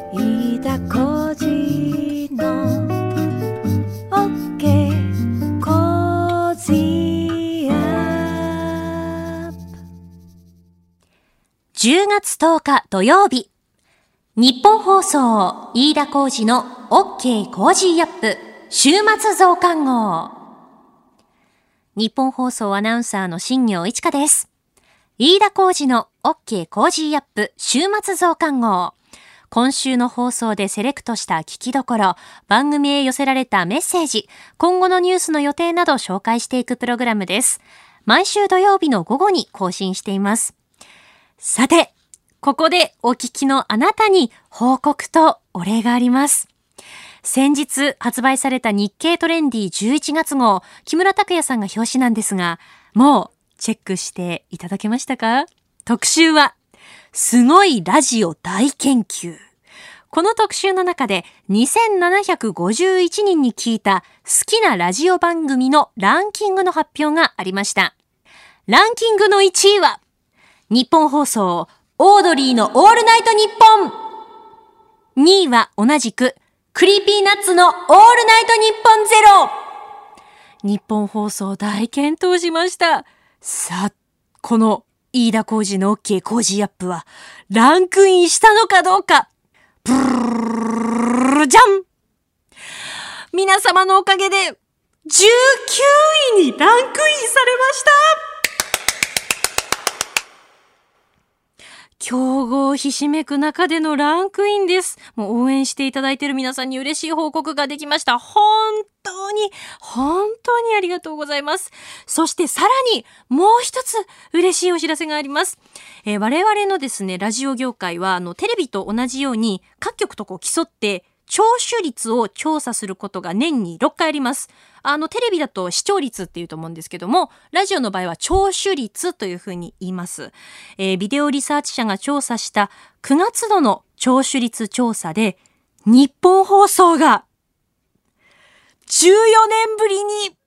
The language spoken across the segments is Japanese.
飯田浩司の OK コージーアップ。 10月10日土曜日、日本放送飯田浩司の OK コージーアップ週末増刊号。日本放送アナウンサーの新業一華です。飯田浩司の OK コージーアップ週末増刊号。今週の放送でセレクトした聞きどころ、番組へ寄せられたメッセージ、今後のニュースの予定など紹介していくプログラムです。毎週土曜日の午後に更新しています。さて、ここでお聞きのあなたに報告とお礼があります。先日発売された日経トレンディ11月号、木村拓哉さんが表紙なんですが、もうチェックしていただけましたか？特集は、すごいラジオ大研究。この特集の中で2751人に聞いた好きなラジオ番組のランキングの発表がありました。ランキングの1位は、日本放送オードリーのオールナイトニッポン。2位は同じくクリーピーナッツのオールナイトニッポンゼロ。日本放送大健闘しました。さあ、この飯田浩司の OK コージーアップはランクインしたのかどうか。ブルじゃん。皆様のおかげで19位にランクインされました。競合ひしめく中でのランクインです。もう応援していただいている皆さんに嬉しい報告ができました。本当にありがとうございます。そしてさらにもう一つ嬉しいお知らせがあります。我々のですね、ラジオ業界はテレビと同じように各局と競って聴取率を調査することが年に6回あります。テレビだと視聴率っていうと思うんですけども、ラジオの場合は聴取率というふうに言います。ビデオリサーチ社が調査した9月度の聴取率調査で、日本放送が14年ぶりに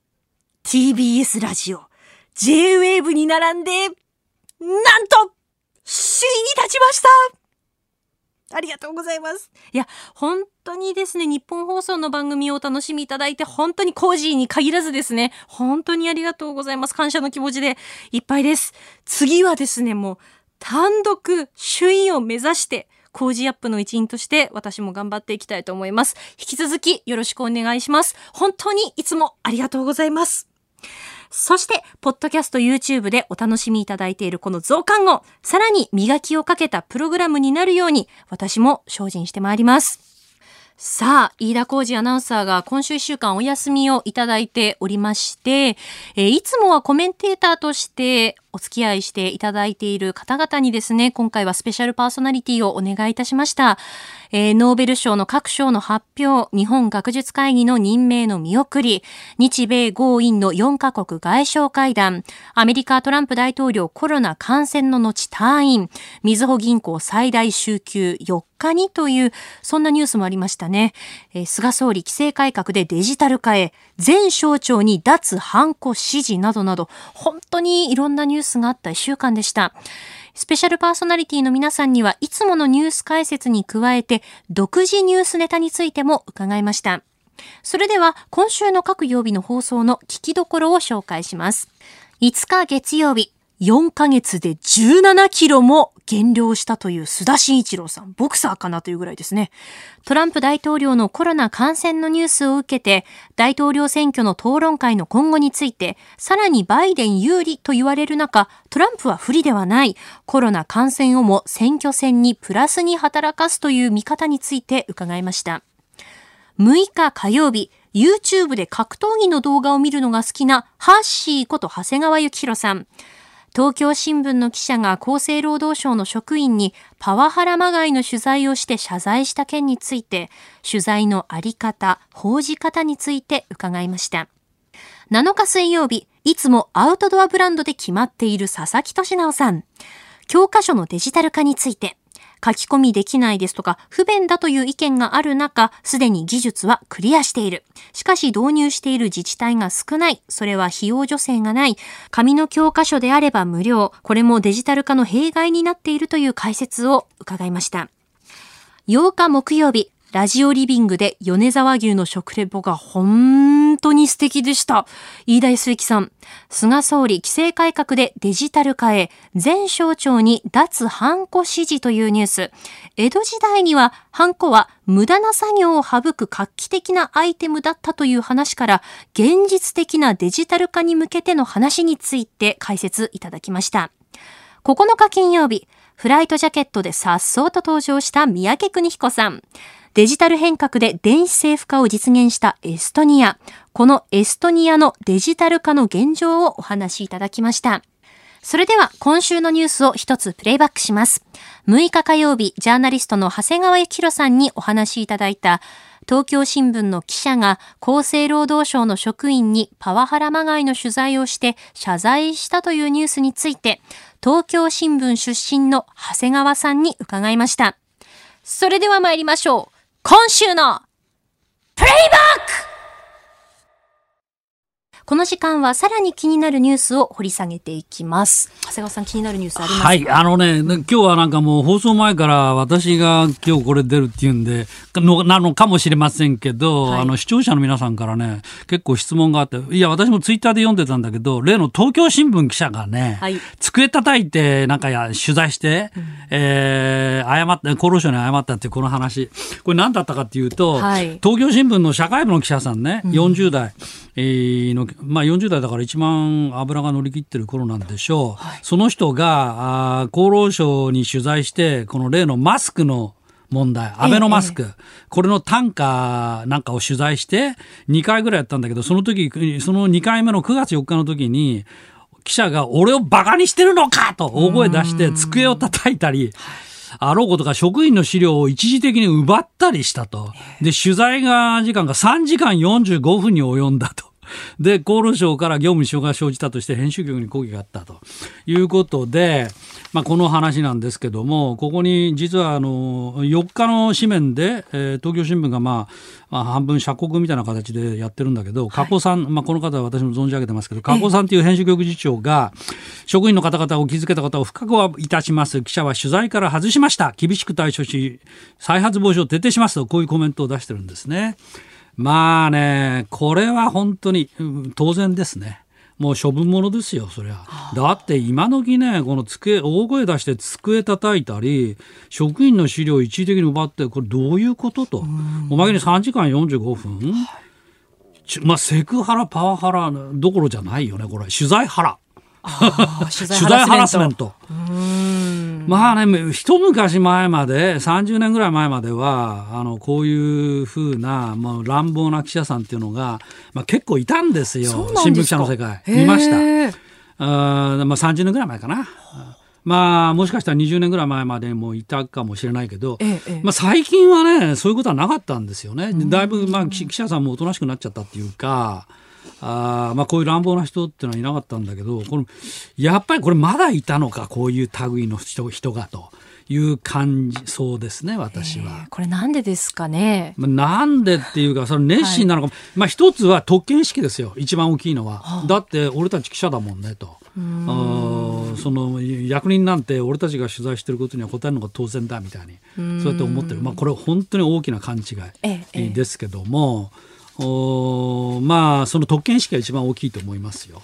TBS ラジオ J-Wave に並んで、なんと首位に立ちました。ありがとうございます。いや、本当にですね、日本放送の番組をお楽しみいただいて、本当にコージーに限らずですね、本当にありがとうございます。感謝の気持ちでいっぱいです。次はですね、もう単独首位を目指して、コージーアップの一員として私も頑張っていきたいと思います。引き続きよろしくお願いします。本当にいつもありがとうございます。そして、ポッドキャスト YouTube でお楽しみいただいているこの増刊号、さらに磨きをかけたプログラムになるように、私も精進してまいります。さあ、飯田浩司アナウンサーが今週1週間お休みをいただいておりまして、いつもはコメンテーターとしてお付き合いしていただいている方々にですね、今回はスペシャルパーソナリティをお願いいたしました。ノーベル賞の各賞の発表、日本学術会議の任命の見送り、日米豪印の4カ国外相会談、アメリカトランプ大統領コロナ感染の後退院、みずほ銀行最大週休4日にという、そんなニュースもありましたね。菅総理規制改革でデジタル化へ、全省庁に脱ハンコ指示などなど、本当にいろんなニュースがあった1週間でした。スペシャルパーソナリティの皆さんにはいつものニュース解説に加えて独自ニュースネタについても伺いました。それでは今週の各曜日の放送の聞きどころを紹介します。5日月曜日、4ヶ月で17キロも減量したという須田慎一郎さん、ボクサーかなというぐらいですね。トランプ大統領のコロナ感染のニュースを受けて、大統領選挙の討論会の今後について、さらにバイデン有利と言われる中、トランプは不利ではない、コロナ感染をも選挙戦にプラスに働かすという見方について伺いました。6日火曜日、YouTube で格闘技の動画を見るのが好きなハッシーこと長谷川幸宏さん。東京新聞の記者が厚生労働省の職員にパワハラまがいの取材をして謝罪した件について、取材のあり方、報じ方について伺いました。7日水曜日、いつもアウトドアブランドで決まっている佐々木俊直さん。教科書のデジタル化について、書き込みできないですとか不便だという意見がある中、すでに技術はクリアしている。しかし導入している自治体が少ない。それは費用助成がない。紙の教科書であれば無料。これもデジタル化の弊害になっているという解説を伺いました。 8日木曜日、ラジオリビングで米沢牛の食レポが本当に素敵でした。飯田康之さん、菅総理規制改革でデジタル化へ、全省庁に脱ハンコ指示というニュース。江戸時代にはハンコは無駄な作業を省く画期的なアイテムだったという話から、現実的なデジタル化に向けての話について解説いただきました。9日金曜日、フライトジャケットで颯爽と登場した三宅邦彦さん。デジタル変革で電子政府化を実現したエストニア。このエストニアのデジタル化の現状をお話しいただきました。それでは今週のニュースを一つプレイバックします。6日火曜日、ジャーナリストの長谷川幸宏さんにお話しいただいた、東京新聞の記者が厚生労働省の職員にパワハラまがいの取材をして謝罪したというニュースについて、東京新聞出身の長谷川さんに伺いました。それでは参りましょう。今週のプレイバック。この時間はさらに気になるニュースを掘り下げていきます。長谷川さん、気になるニュースありますか？ はい、今日はなんかもう放送前から私が今日これ出るっていうんでなのかもしれませんけど、はい、視聴者の皆さんからね結構質問があって、いや私もツイッターで読んでたんだけど、例の東京新聞記者がね、はい、机叩いてなんか取材して、謝って厚労省に謝ったっていうこの話、これ何だったかっていうと、はい、東京新聞の社会部の記者さんね、40代の40代だから一番油が乗り切ってる頃なんでしょう、はい、その人が厚労省に取材して、この例のマスクの問題、アベノマスク、これの単価なんかを取材して2回ぐらいやったんだけど、その2回目の9月4日の時に記者が俺をバカにしてるのかと大声出して机を叩いたり、あろうことか職員の資料を一時的に奪ったりしたと。で、取材時間が3時間45分に及んだと。で、厚労省から業務に支障が生じたとして編集局に抗議があったということで、この話なんですけども、ここに実は4日の紙面で、東京新聞が半分釈告みたいな形でやってるんだけど、加古さん、この方は私も存じ上げてますけど、加古さんという編集局次長が、職員の方々を傷つけた方を深くはいたします。記者は取材から外しました。厳しく対処し、再発防止を徹底しますと、こういうコメントを出してるんですね。これは本当に、当然ですね。もう処分物ですよ、そりゃ。だって今時ね、この大声出して机叩いたり、職員の資料を一時的に奪って、これどういうことと。おまけに3時間45分、セクハラ、パワハラどころじゃないよね、これ。取材ハラ。取材ハラスメント。一昔前まで、30年ぐらい前までは、こういうふうな、乱暴な記者さんっていうのが、結構いたんですよ。新聞記者の世界。見ました。30年ぐらい前かな。もしかしたら20年ぐらい前までもいたかもしれないけど、最近はね、そういうことはなかったんですよね。だいぶ、記者さんもおとなしくなっちゃったっていうか、こういう乱暴な人っていうのはいなかったんだけど、やっぱりこれまだいたのか、こういう類の人がという感じそうですね、私は。 これなんでですかね。 なんでっていうか、それ熱心なのか、一つは特権意識ですよ、一番大きいのは。だって俺たち記者だもんねと。その役人なんて俺たちが取材してることには答えるのが当然だみたいに、そうやって思ってる。これは本当に大きな勘違いですけども、その特権意識が一番大きいと思いますよ。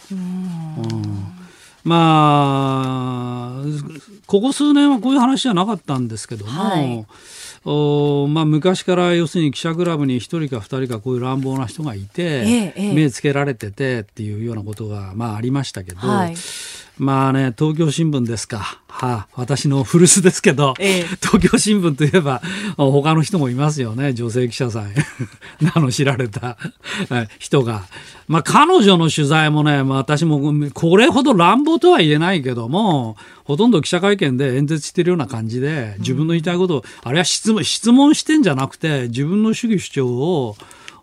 ここ数年はこういう話じゃなかったんですけども、昔から要するに記者クラブに1人か2人かこういう乱暴な人がいて、目つけられててっていうようなことがありましたけど、東京新聞ですか。私の古巣ですけど、東京新聞といえば他の人もいますよね。女性記者さん知られた人が、彼女の取材もね、私もこれほど乱暴とは言えないけども、ほとんど記者会見で演説してるような感じで、自分の言いたいことを、あれは質問してんじゃなくて、自分の主義主張を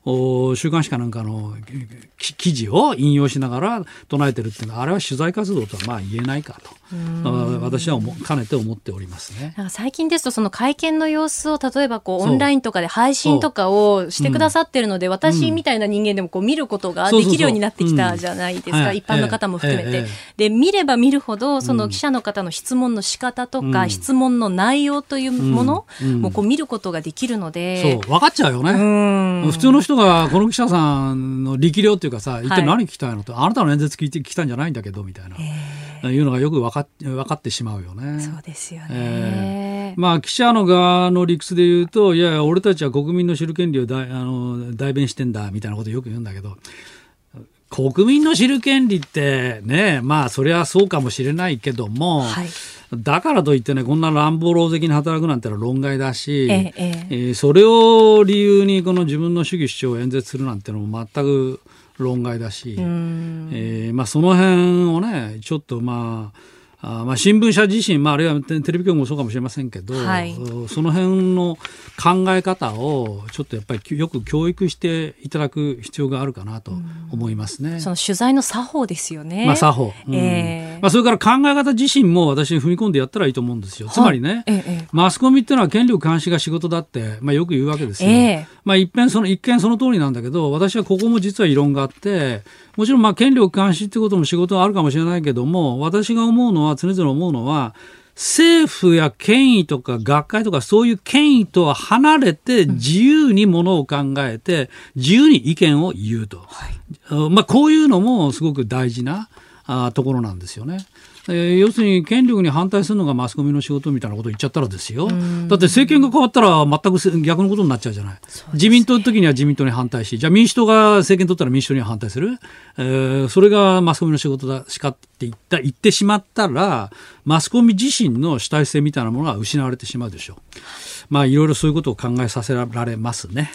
週刊誌かなんかの記事を引用しながら唱えてるっていうのは、あれは取材活動とはまあ言えないかと私はかねて思っておりますね。 なんか最近ですとその会見の様子を例えばオンラインとかで配信とかをしてくださってるので、私みたいな人間でも見ることができるようになってきたじゃないですか、一般の方も含めて、で見れば見るほどその記者の方の質問の仕方とか、質問の内容というものも見ることができるので、 そう分かっちゃうよね。普通の人がこの記者さんの力量っていうかさ、一体何聞きたいのと、あなたの演説聞きたいんじゃないんだけどみたいな、いうのがよく分かってしまうよね。 そうですよね。 まあ記者の側の理屈で言うと、いやいや俺たちは国民の知る権利を代弁してんだみたいなことをよく言うんだけど、国民の知る権利ってね、まあそれはそうかもしれないけども、だからといってね、こんな乱暴狼藉に働くなんてのは論外だし、それを理由にこの自分の主義主張を演説するなんてのも全く論外だし、まあ、その辺をねちょっとまあ新聞社自身、あるいはテレビ局もそうかもしれませんけど、その辺の考え方をちょっとやっぱりよく教育していただく必要があるかなと思いますね。 その取材の作法ですよね。 作法、それから考え方自身も私踏み込んでやったらいいと思うんですよ。つまりね、マスコミっていうのは権力監視が仕事だって、よく言うわけですよ。一見その通りなんだけど、私はここも実は異論があって、もちろん権力監視ってことも仕事はあるかもしれないけども、私が思うのは常々思うのは、政府や権威とか学会とかそういう権威とは離れて自由にものを考えて自由に意見を言うと、こういうのもすごく大事なところなんですよね。要するに権力に反対するのがマスコミの仕事みたいなことを言っちゃったらですよ、だって政権が変わったら全く逆のことになっちゃうじゃない。自民党の時には自民党に反対し、じゃあ民主党が政権取ったら民主党には反対する、それがマスコミの仕事だしかって言ってしまったら、マスコミ自身の主体性みたいなものが失われてしまうでしょう。いろいろそういうことを考えさせられますね。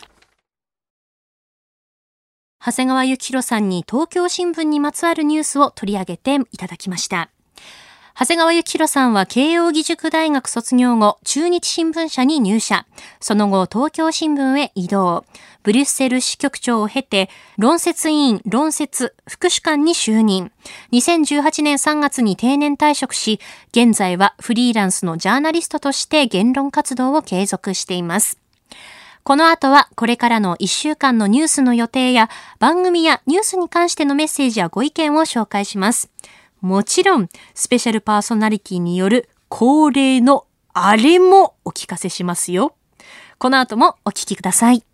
長谷川幸宏さんに東京新聞にまつわるニュースを取り上げていただきました。長谷川幸宏さんは慶應義塾大学卒業後、中日新聞社に入社。その後、東京新聞へ移動。ブリュッセル支局長を経て、論説委員、副主幹に就任。2018年3月に定年退職し、現在はフリーランスのジャーナリストとして言論活動を継続しています。この後はこれからの1週間のニュースの予定や番組やニュースに関してのメッセージやご意見を紹介します。もちろんスペシャルパーソナリティによる恒例のあれもお聞かせしますよ。この後もお聞きください。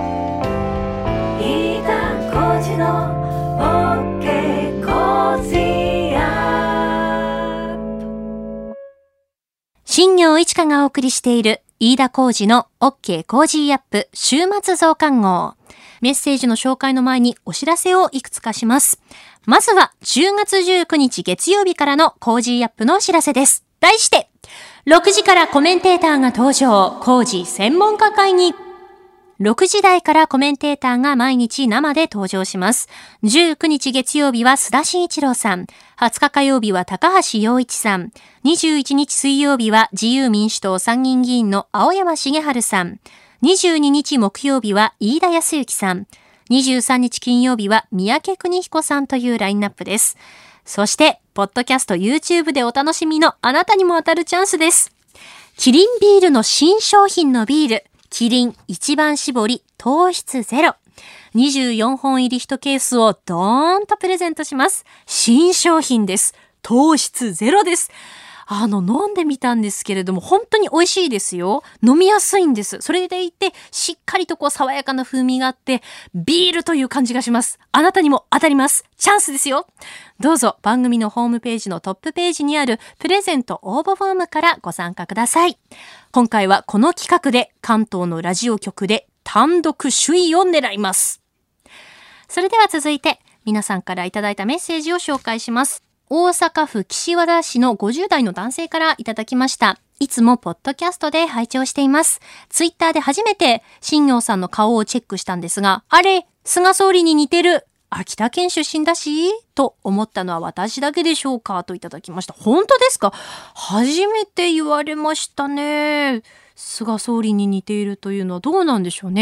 飯田浩司の OK コージーアップ。 新業一華がお送りしている飯田浩司の OK コージーアップ週末増刊号。メッセージの紹介の前にお知らせをいくつかします。まずは10月19日月曜日からのコージーアップのお知らせです。題して、6時からコメンテーターが登場、コージー専門家会議。6時台からコメンテーターが毎日生で登場します。19日月曜日は須田慎一郎さん。20日火曜日は高橋洋一さん。21日水曜日は自由民主党参議院議員の青山茂春さん。22日木曜日は飯田康之さん。23日金曜日は三宅邦彦さんというラインナップです。そして、ポッドキャスト YouTube でお楽しみのあなたにも当たるチャンスです。キリンビールの新商品のビール。キリン一番搾り糖質ゼロ。24本入り1ケースをドーンとプレゼントします。新商品です。糖質ゼロです。飲んでみたんですけれども、本当に美味しいですよ。飲みやすいんです。それでいて、しっかりと爽やかな風味があって、ビールという感じがします。あなたにも当たります。チャンスですよ。どうぞ番組のホームページのトップページにあるプレゼント応募フォームからご参加ください。今回はこの企画で関東のラジオ局で単独首位を狙います。それでは続いて、皆さんからいただいたメッセージを紹介します。大阪府岸和田市の50代の男性からいただきました。いつもポッドキャストで拝聴しています。ツイッターで初めて新業さんの顔をチェックしたんですが、あれ、菅総理に似てる。秋田県出身だしと思ったのは私だけでしょうかといただきました。本当ですか？初めて言われましたね。菅総理に似ているというのはどうなんでしょうね。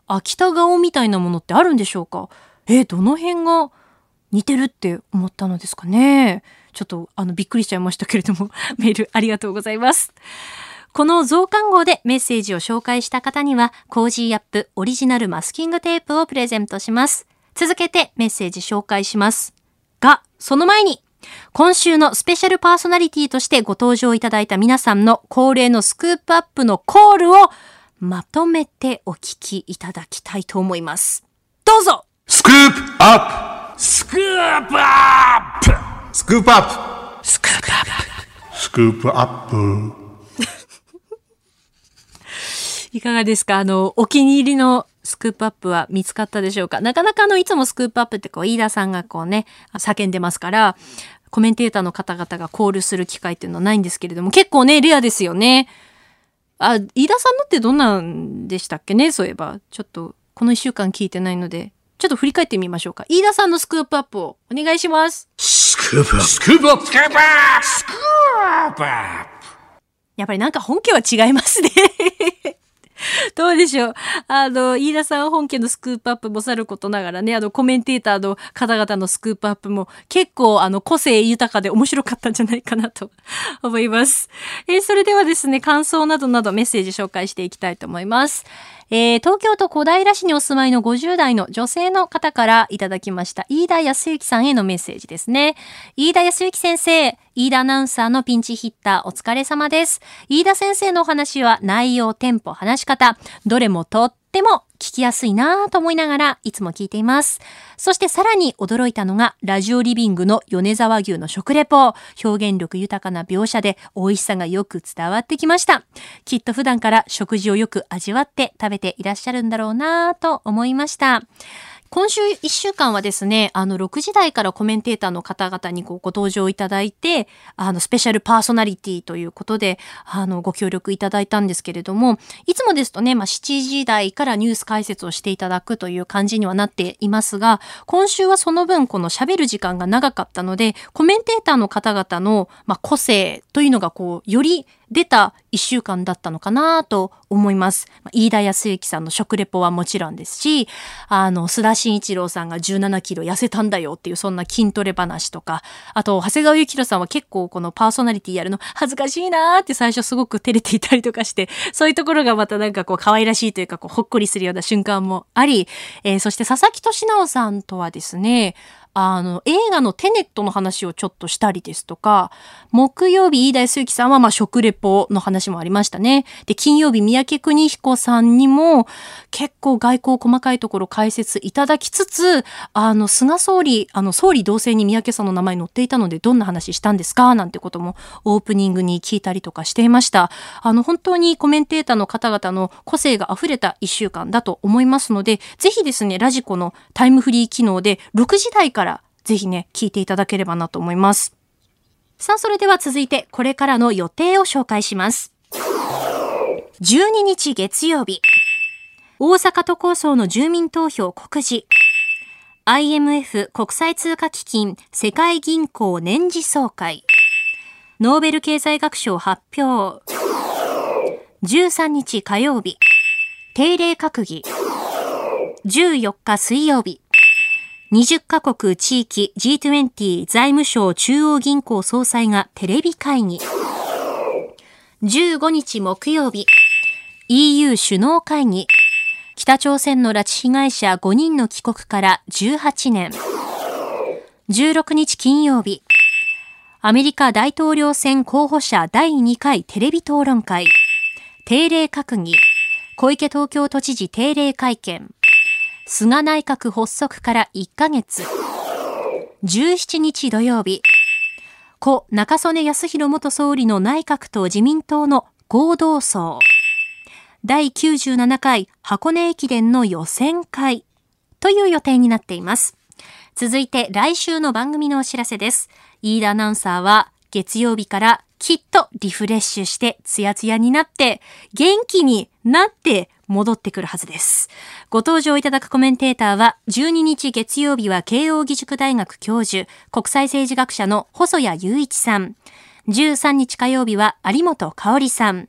秋田顔みたいなものってあるんでしょうか？どの辺が似てるって思ったのですかね。ちょっとびっくりしちゃいましたけれどもメールありがとうございます。この増刊号でメッセージを紹介した方にはコージーアップオリジナルマスキングテープをプレゼントします。続けてメッセージ紹介しますが、その前に今週のスペシャルパーソナリティとしてご登場いただいた皆さんの恒例のスクープアップのコールをまとめてお聞きいただきたいと思います。どうぞ。 スクープアップスクープアップスクープアップスクープアップスクープアップいかがですか？お気に入りのスクープアップは見つかったでしょうか？なかなかいつもスクープアップって飯田さんが叫んでますから、コメンテーターの方々がコールする機会っていうのはないんですけれども、結構ね、レアですよね。飯田さんのってどんなんでしたっけね？そういえば、ちょっとこの1週間聞いてないので、ちょっと振り返ってみましょうか。飯田さんのスクープアップをお願いします。 スクープアップスクープアップスクープアップスクープアップ。 やっぱりなんか本家は違いますね。どうでしょう。飯田さん本家のスクープアップもさることながらね、コメンテーターの方々のスクープアップも結構個性豊かで面白かったんじゃないかなと思います。それではですね、感想などなどメッセージ紹介していきたいと思います。東京都小平市にお住まいの50代の女性の方からいただきました飯田康之さんへのメッセージですね。飯田康之先生、飯田アナウンサーのピンチヒッターお疲れ様です。飯田先生のお話は内容、テンポ、話し方、どれもとっても聞きやすいなぁと思いながらいつも聞いています。そしてさらに驚いたのがラジオリビングの米沢牛の食レポ。表現力豊かな描写で美味しさがよく伝わってきました。きっと普段から食事をよく味わって食べていらっしゃるんだろうなぁと思いました。今週1週間はですね、6時台からコメンテーターの方々にご登場いただいて、スペシャルパーソナリティということで、ご協力いただいたんですけれども、いつもですとね、7時台からニュース解説をしていただくという感じにはなっていますが、今週はその分この喋る時間が長かったので、コメンテーターの方々の、個性というのがより出た1週間だったのかなと思います。飯田康之さんの食レポはもちろんですし、須田慎一郎さんが17キロ痩せたんだよっていうそんな筋トレ話とか、あと長谷川幸宏さんは結構このパーソナリティやるの恥ずかしいなーって最初すごく照れていたりとかして、そういうところがまたなんか可愛らしいというかほっこりするような瞬間もあり、そして佐々木俊直さんとはですね、映画のテネットの話をちょっとしたりですとか、木曜日飯田康之さんは食レポの話もありましたね。で、金曜日三宅邦彦さんにも結構外交細かいところ解説いただきつつ、菅総理、総理同棲に三宅さんの名前載っていたのでどんな話したんですかなんてこともオープニングに聞いたりとかしていました。本当にコメンテーターの方々の個性が溢れた1週間だと思いますので、ぜひですね、ラジコのタイムフリー機能で6時台からぜひね、聞いていただければなと思います。さあ、それでは続いて、これからの予定を紹介します。12日月曜日、大阪都構想の住民投票告示。IMF 国際通貨基金世界銀行年次総会。ノーベル経済学賞発表。13日火曜日、定例閣議。14日水曜日、20カ国地域 G20 財務省中央銀行総裁がテレビ会議。15日木曜日、EU 首脳会議。北朝鮮の拉致被害者5人の帰国から18年。16日金曜日、アメリカ大統領選候補者第2回テレビ討論会。定例閣議。小池東京都知事定例会見。菅内閣発足から1ヶ月。17日土曜日、故中曽根康弘元総理の内閣と自民党の合同葬。第97回箱根駅伝の予選会という予定になっています。続いて来週の番組のお知らせです。飯田アナウンサーは月曜日からきっとリフレッシュしてツヤツヤになって元気になって戻ってくるはずです。ご登場いただくコメンテーターは12日月曜日は慶應義塾大学教授、国際政治学者の細谷雄一さん。13日火曜日は有本香里さん。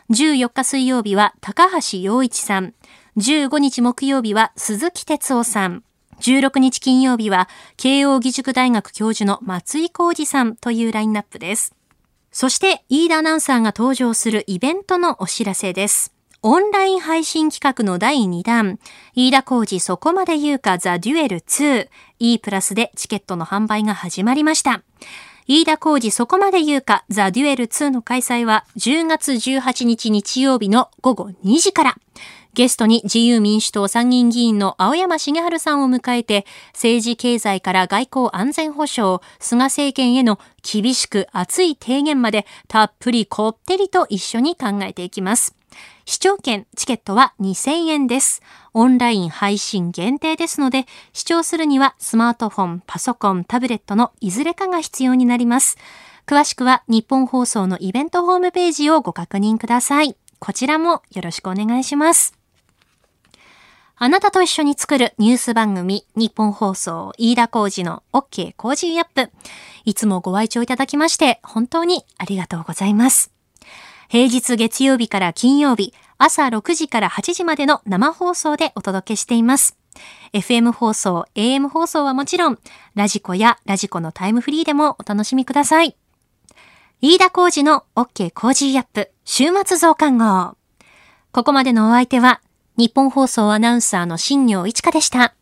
14日水曜日は高橋洋一さん。15日木曜日は鈴木哲夫さん。16日金曜日は慶應義塾大学教授の松井浩二さんというラインナップです。そして飯田アナウンサーが登場するイベントのお知らせです。オンライン配信企画の第2弾、飯田浩二そこまで言うかザ・デュエル2、E プラスでチケットの販売が始まりました。飯田浩二そこまで言うかザ・デュエル2の開催は10月18日日曜日の午後2時から。ゲストに自由民主党参議院議員の青山茂春さんを迎えて、政治経済から外交安全保障、菅政権への厳しく熱い提言までたっぷりこってりと一緒に考えていきます。視聴券、チケットは2000円です。オンライン配信限定ですので、視聴するにはスマートフォン、パソコン、タブレットのいずれかが必要になります。詳しくは日本放送のイベントホームページをご確認ください。こちらもよろしくお願いします。あなたと一緒に作るニュース番組、日本放送飯田浩司の OK コージーアップ。いつもご愛聴いただきまして本当にありがとうございます。平日月曜日から金曜日、朝6時から8時までの生放送でお届けしています。FM 放送、AM 放送はもちろん、ラジコやラジコのタイムフリーでもお楽しみください。飯田浩司の OK コージーアップ週末増刊号。ここまでのお相手は、日本放送アナウンサーの新業一華でした。